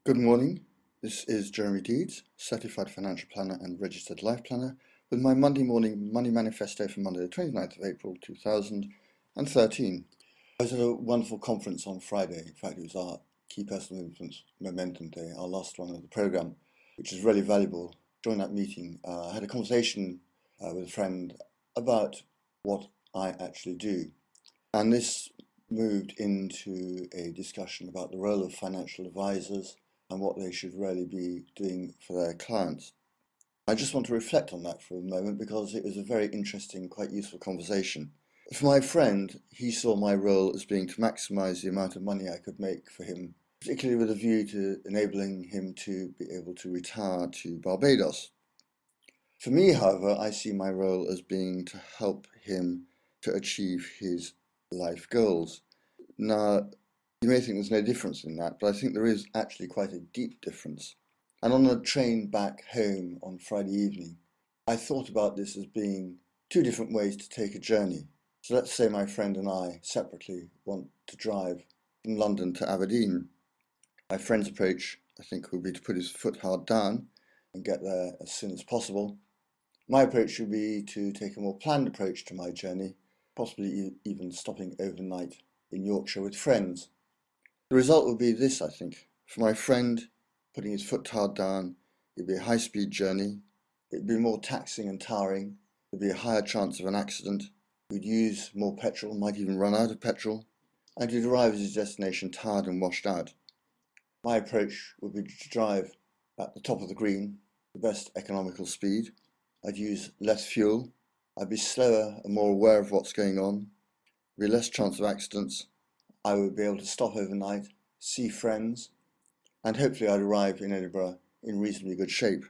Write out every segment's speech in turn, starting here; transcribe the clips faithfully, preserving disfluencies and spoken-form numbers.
Good morning. This is Jeremy Deeds, Certified Financial Planner and Registered Life Planner, with my Monday morning Money Manifesto for Monday, the twenty-ninth of April two thousand thirteen. I was at a wonderful conference on Friday. In fact, it was our Key Personal Influence Momentum Day, our last one of the programme, which is really valuable. During that meeting, uh, I had a conversation uh, with a friend about what I actually do. And this moved into a discussion about the role of financial advisors and what they should really be doing for their clients. I just want to reflect on that for a moment because it was a very interesting, quite useful conversation. For my friend, he saw my role as being to maximise the amount of money I could make for him, particularly with a view to enabling him to be able to retire to Barbados. For me, however, I see my role as being to help him to achieve his life goals. Now, you may think there's no difference in that, but I think there is actually quite a deep difference. And on a train back home on Friday evening, I thought about this as being two different ways to take a journey. So let's say my friend and I separately want to drive from London to Aberdeen. My friend's approach, I think, would be to put his foot hard down and get there as soon as possible. My approach would be to take a more planned approach to my journey, possibly even stopping overnight in Yorkshire with friends. The result would be this, I think. For my friend, putting his foot hard down, it'd be a high-speed journey. It'd be more taxing and tiring. There'd be a higher chance of an accident. We'd use more petrol, might even run out of petrol, and he'd arrive at his destination tired and washed out. My approach would be to drive at the top of the green, the best economical speed. I'd use less fuel. I'd be slower and more aware of what's going on. There'd be less chance of accidents. I would be able to stop overnight, see friends, and hopefully I'd arrive in Edinburgh in reasonably good shape.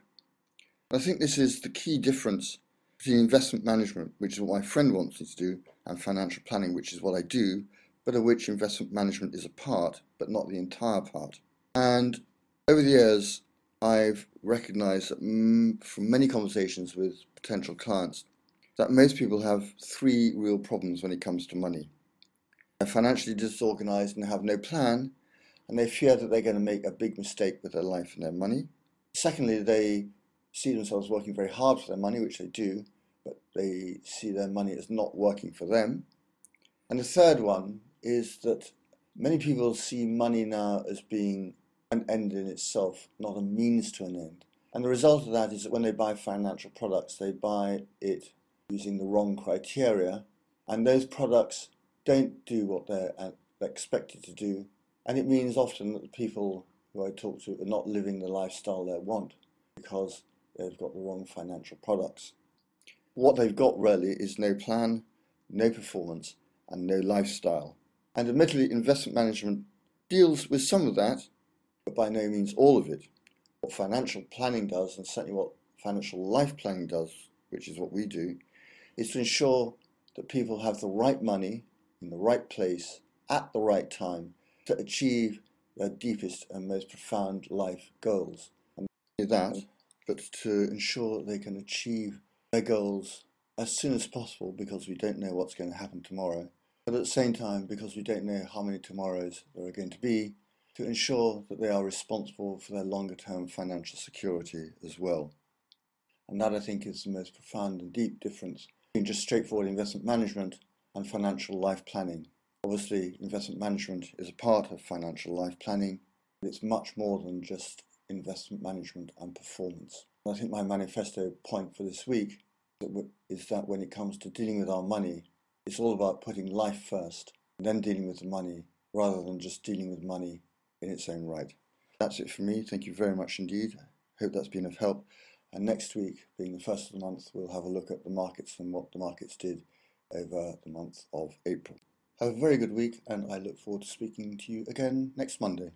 I think this is the key difference between investment management, which is what my friend wants me to do, and financial planning, which is what I do, but of which investment management is a part, but not the entire part. And over the years, I've recognised that mm, from many conversations with potential clients, that most people have three real problems when it comes to money. They're financially disorganised and have no plan, and they fear that they're going to make a big mistake with their life and their money. Secondly, they see themselves working very hard for their money, which they do, but they see their money as not working for them. And the third one is that many people see money now as being an end in itself, not a means to an end. And the result of that is that when they buy financial products, they buy it using the wrong criteria, and those products don't do what they're expected to do, and it means often that the people who I talk to are not living the lifestyle they want because they've got the wrong financial products. What they've got really is no plan, no performance, and no lifestyle. And admittedly, investment management deals with some of that, but by no means all of it. What financial planning does, and certainly what financial life planning does, which is what we do, is to ensure that people have the right money in the right place at the right time to achieve their deepest and most profound life goals. And not only that, but to ensure that they can achieve their goals as soon as possible, because we don't know what's going to happen tomorrow, but at the same time, because we don't know how many tomorrows there are going to be, to ensure that they are responsible for their longer term financial security as well. And that, I think, is the most profound and deep difference between just straightforward investment management and financial life planning. Obviously, investment management is a part of financial life planning, but it's much more than just investment management and performance. And I think my manifesto point for this week is that when it comes to dealing with our money, it's all about putting life first and then dealing with the money, rather than just dealing with money in its own right. That's it for me. Thank you very much indeed. Hope that's been of help. And next week, being the first of the month, we'll have a look at the markets and what the markets did over the month of April. Have a very good week, and I look forward to speaking to you again next Monday.